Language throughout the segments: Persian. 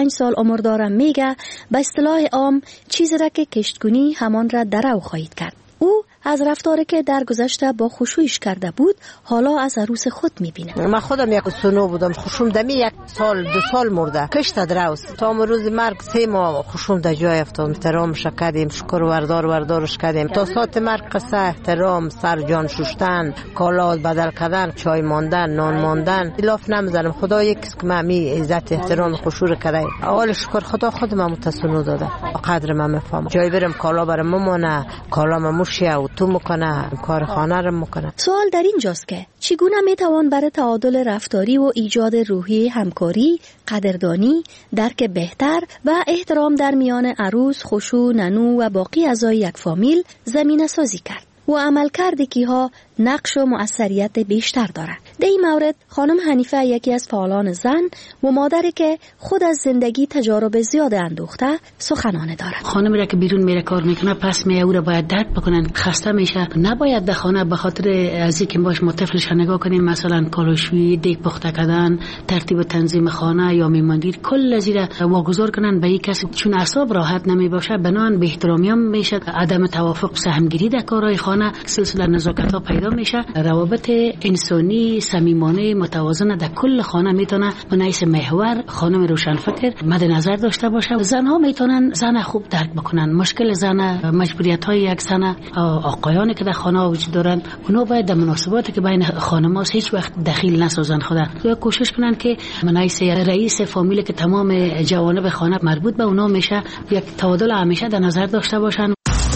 25 سال عمر دارم میگه به اصطلاح عام چیزی را که کشتگونی همان را درو خواهید کرد. او از رفتاری که در گذشته با خشوعش کرده بود حالا از عروس خود میبینه. من خودم یک سنو بودم، خشوم دمی 1 سال 2 سال مرده، کشت دروس تا روز مرگ 3 ماه خشوم در جای افتاد. احترامش کردیم، شکر وردارش کردیم تا ساعت مرگ. قصه احترام، سر جان شستن، کالا بدل کردن، چای ماندن، نان ماندن، الاف نمیزنم. خدا یکیست که می عزت احترام خشوع کرده. اول شکر خدا خودم متسنو داده، قدر من میفهمم. جای برم کالا برام ممونه، کالا مموشه و تو میکنه، کار خانه رو میکنه. سوال در اینجاست که چگونه میتوان برای تعادل رفتاری و ایجاد روحیه همکاری، قدردانی، درک بهتر و احترام در میان عروس، خشوع، ننو و باقی اعضای یک فامیل زمینه سازی کرد و عملکرد کیها نقش و مؤثریت بیشتر دارد. در این مورد خانم حنیفه یکی از فعالان زن و مادری که خود از زندگی تجارب زیاد اندوخته سخنانه دارد. خانمی را که بیرون میره کار میکنه پس می او را باید درک بکنن، خسته میشه، نباید در خانه به خاطر از اینکه باش متفلش نگاه کنیم، مثلا کالوشویی، دیگ پخته کردن، ترتیب تنظیم خانه یا میماندیر، کل از این واگذار کنن به یک کسی چون اعصاب راحت نمی باشه، بنان به احترامی هم میشه، عدم توافق، سهمگیری در کارهای خانه، سلسله نزاکت‌ها پیدا میشه. روابط انسانی صمیمانه متوازن در کل خانه میتونه به نحیث محور خانم روشنفکر مد نظر داشته باشه. زنها میتونن زن خوب درک بکنن، مشکل زن، مجبوریت‌های یک زن، آقایانی که در خانه وجود دارن، اونا باید در مناسباتی که بین خانم‌ها هیچ وقت دخیل نسازن. خدا کوشش کنن که من نحیث رئیس فامیل که تمام جوانب خانه مربوط به اونا میشه، یک تعادل همیشه در نظر داشته باشن.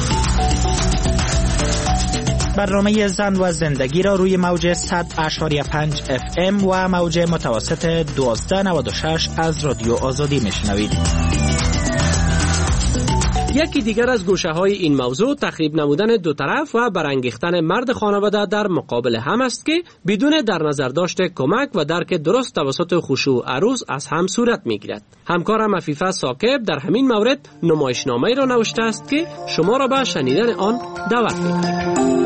برنامه زن و زندگی را روی موج 100.5 FM و موج متوسط 1296 از رادیو آزادی میشنوید. یکی دیگر از گوشه‌های این موضوع تخریب نمودن دو طرف و برانگیختن مرد خانواده در مقابل هم است که بدون در نظر داشت کمک و درک درست توسط خشوع عروس از هم صورت میگیرد. همکارم عفیفه ثاقب در همین مورد نمایشنامه‌ای را نوشته است که شما را به شنیدن آن دعوت می‌کنیم.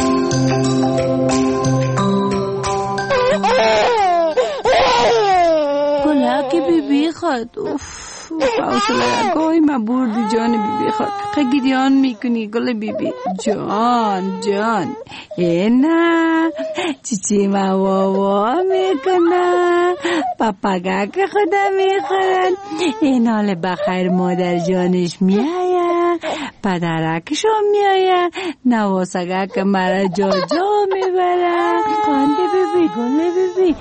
گلک بیبی خود حوصله گاهی ما بردی جان بیبی خود قگیریان میکنی گل بیبی جان نه چیچی ما واوا میکنه پاپاگا که خدا میخورن این حال بخیر مادر جانش میایه پدرکشو میایه نواسگه که مرا جا میبره قانده بیبی گل بیبی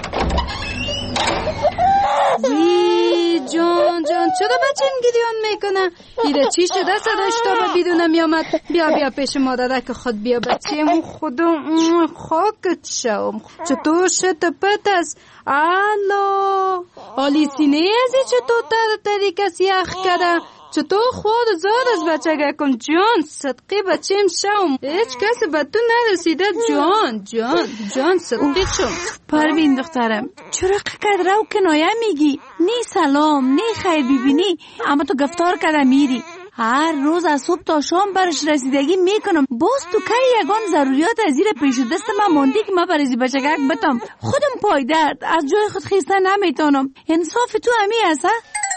جان چرا بچه این گریان میکنه؟ ایره چی شده صداش تا بدون میامد؟ بیا پیش مادرک خود بیا بچه خدا خاکت شوم چطور شد پت است؟ الو آلی سینه ازی چطور تری کسی یخ کرده؟ چطور خود زاد از بچه گکن جان صدقی بچیم شوم هیچ کسی به تو نرسیده جان صدقی شوم. پروین دخترم چرا قدر رو کنایه میگی؟ نی سلام نی خیر ببینی اما تو گفتار کرده میری هر روز از صبح تا شام برش رسیدگی میکنم باز تو که یگان ضروریات از زیر پیش دست من ماندی که من برای بچگک بتم خودم پای درد از جای خود خیسته نمیتونم. انصاف تو همی هست؟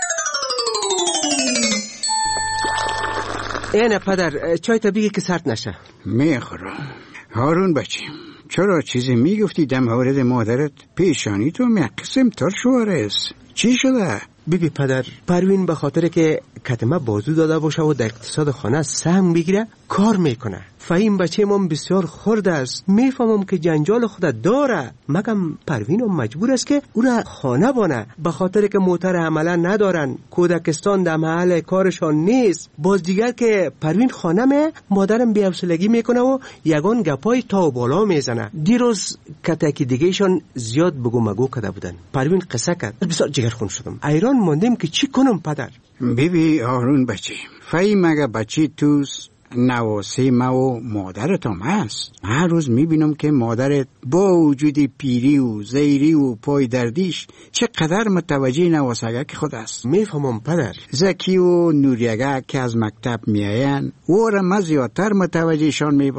اینه پدر چای طبیعی که سرد نشه. میخورم. هارون بچیم چرا چیزی میگفتی در مورد مادرت؟ پیشانی تو مقسم تر شواره است. چی شده؟ بیبی پدر پروین به خاطر که کتمه بازو داده باشه و در اقتصاد خانه سهم بگیره کار میکنه. فهیم بچه من بسیار خرد است. میفهمم که جنجال خود داره مگم پروین مجبور است که او را خانه بانه به خاطر که موتر عمله ندارن کودکستان در محل کارشان نیست. باز دیگر که پروین خانه می مادرم بی‌حوصلگی میکنه و یگان گپای تا بالا میزنه. دیروز کتکی دیگهشان زیاد بگو مگو کرده بودن. پروین قصه کرد بسیار جگرخون شدم ایران ماندم که چی کنم پدر. بیبی هارون بچه فهیم مگه بچه توست نواسه ما و مادرت هم هست. هر روز میبینم که مادرت با وجود پیری و زیری و پای دردیش چقدر متوجه نواسگه که خود است. میفهمم پدر. زکی و نوریگه که از مکتب میاین و رمه زیادتر متوجهشان میباشم.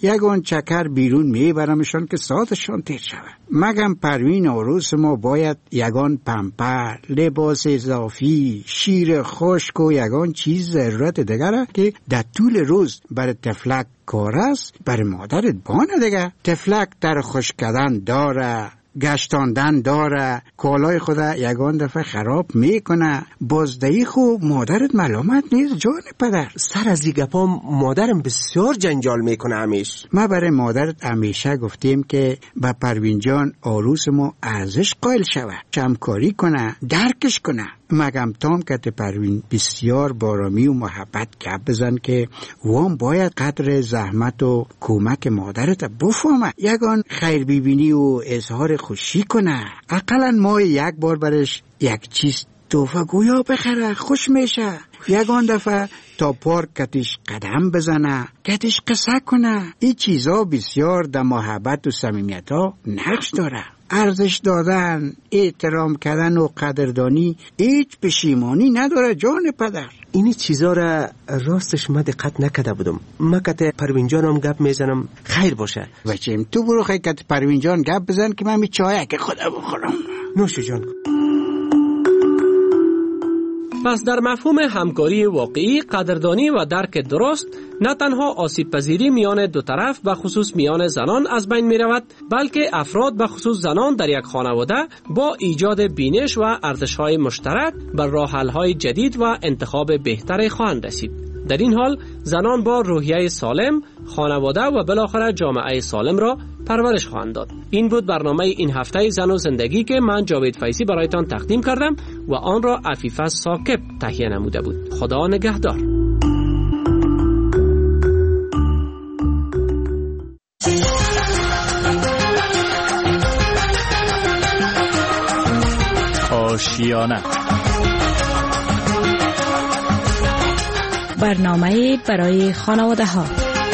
یگان چکر بیرون میبرمشان که ساعتشان تیر شود. مگم پروین عروس ما باید یگان پمپر، لباس اضافی، شیر خشک و یگان چیز ضرورت دیگر که در طول روز برای تفلک کار است برای مادرت بانه دیگه. تفلک در خشک کردن داره، گشتاندن داره، کالای خود یگان دفعه خراب میکنه. بازدهی خوب مادرت ملامت نیست جان پدر. سر از این گپا مادرم بسیار جنجال میکنه همیش. ما برای مادرت همیشه گفتیم که با پروین جان عروس ما ارزش قائل شود، همکاری کنه، درکش کنه. مگم تام که پروین بسیار بارامی و محبت گپ بزن که وام باید قدر زحمت و کمک مادرت بفهمه، یگان خیر ببینی و اظهار خوشی کنه. اقلا ما یک بار برش یک چیز توفه گویا بخره، خوش میشه. یگان دفعه تا پارکتش قدم بزنه، کتش قصه کنه. این چیزا بسیار در محبت و صمیمیت ها نقش داره. ارزش دادن، احترام کردن و قدردانی هیچ پشیمانی نداره جان پدر. اینی چیزا را راستش من دقت نکرده بودم. من که پروین جانم گپ میزنم خیر باشه. بچم تو برو خیلی که پروین جان گپ بزن که من می چایه که خدا بخورم. نوش جان. پس در مفهوم همکاری واقعی، قدردانی و درک درست نه تنها آسیب پذیری میان دو طرف و خصوص میان زنان از بین می رود، بلکه افراد به خصوص زنان در یک خانواده با ایجاد بینش و ارزش‌های مشترک بر راه‌حل‌های جدید و انتخاب بهتری خواهند رسید. در این حال زنان با روحیه سالم خانواده و بالاخره جامعه سالم را پرورش خواهند داد. این بود برنامه این هفته زن و زندگی که من جاوید فیضی برایتان تقدیم کردم و آن را عفیفه ثاقب تهیه نموده بود. خدا نگهدار. آشیانه، برنامه برای خانواده ها.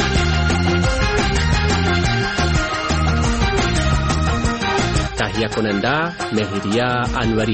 تهیه کننده مهریه انوری.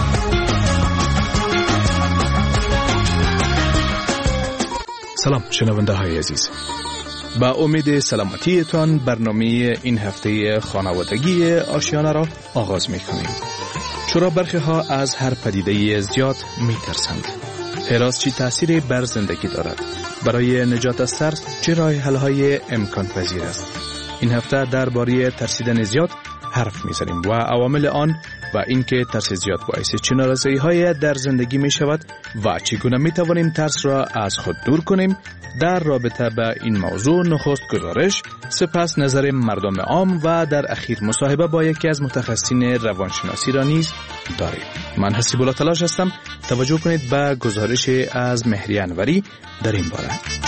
سلام شنونده های عزیز، با امید سلامتیتان برنامه این هفته خانوادگی آشیانه را آغاز می کنیم. چرا برخی ها از هر پدیده زیاد می ترسند؟ هراس چی تأثیری بر زندگی دارد؟ برای نجات از ترس چه راه حل های امکان پذیر است؟ این هفته درباره ترسیدن زیاد حرف می‌زنیم و عوامل آن و اینکه ترس زیاد باعث چه ناراضی‌هایی در زندگی می‌شود و چگونه می‌توانیم ترس را از خود دور کنیم. در رابطه با این موضوع نخست گزارش، سپس نظر مردم عام و در اخیر مصاحبه با یکی از متخصصین روانشناسی را نیز داریم. من حسیب الله تلاش هستم. توجه کنید به گزارش از مهریه انوری در این باره.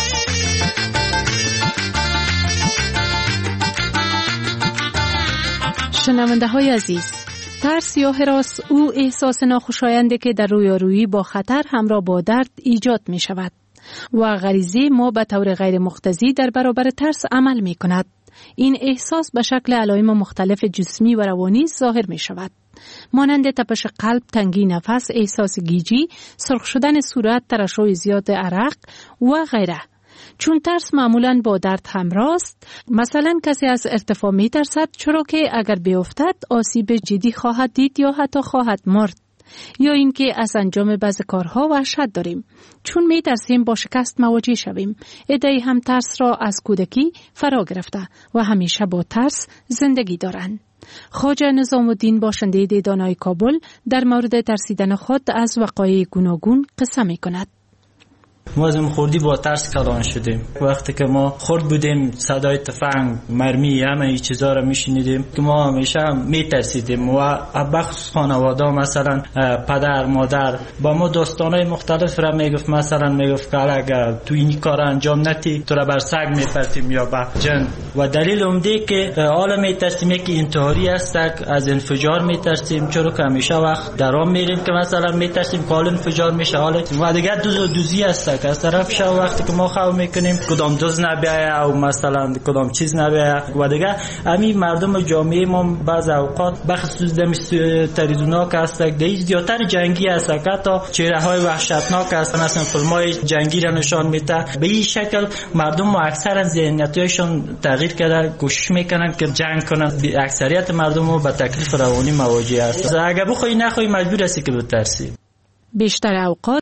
شنونده های عزیز، ترس یا هراس او احساس ناخوشایندی که در رویارویی با خطر همراه با درد ایجاد می شود و غریزه ما به طور غیر مقتضی در برابر ترس عمل می کند. این احساس به شکل علائم مختلف جسمی و روانی ظاهر می شود، مانند تپش قلب، تنگی نفس، احساس گیجی، سرخ شدن صورت، ترشح زیاد عرق و غیره. چون ترس معمولاً با درد همراه است، مثلا کسی از ارتفاع می ترسد چرا که اگر بیفتد آسیب جدی خواهد دید یا حتی خواهد مرد، یا اینکه از انجام بعض کارها وحشت داریم چون می ترسیم با شکست مواجه شویم. عده‌ای هم ترس را از کودکی فرا گرفته و همیشه با ترس زندگی دارند. خواجه نظام الدین باشنده دانای کابل در مورد ترسیدن خود از وقایع گوناگون قصه می کند. ما از خوردی با ترس کلان شدیم. وقتی که ما خورد بودیم صدای تفنگ، مرمی، همه این چیزا رو میشنیدیم که ما همیشه میترسیدیم و بخصوص خانواده مثلا پدر مادر با ما داستانای مختلف را میگفت. مثلا میگفت که اگر تو این کار انجام ندی تو را بر سگ میپرتیم یا به جن. و دلیل عمده که حالا میترسیم یکی انتحاری است، از انفجار میترسیم چرا که همیشه وقت درام میریم که مثلا میترسیم که حال انفجار میشه حالا و دیگه دوزی است که از طرف شو وقتی که ما خو میکنیم کدام جز نبیایه او مثلا کدام چیز نبیایه و دیگه همین مردم جامعه ما بعض اوقات بخصوص دم تلویزیونا که هست دیگه زیادتر جنگی هست که تا چهره های وحشتناک هستن اصلا فیلم‌های جنگی را نشان میده. به این شکل مردم اکثرا ذهنیتشون تغییر کرده، کوشش میکنن که جنگ کنن. اکثریت مردم به تکلیف روانی مواجه هستند. اگه بخوای نخوای مجبور هستی که بترسی. بیشتر اوقات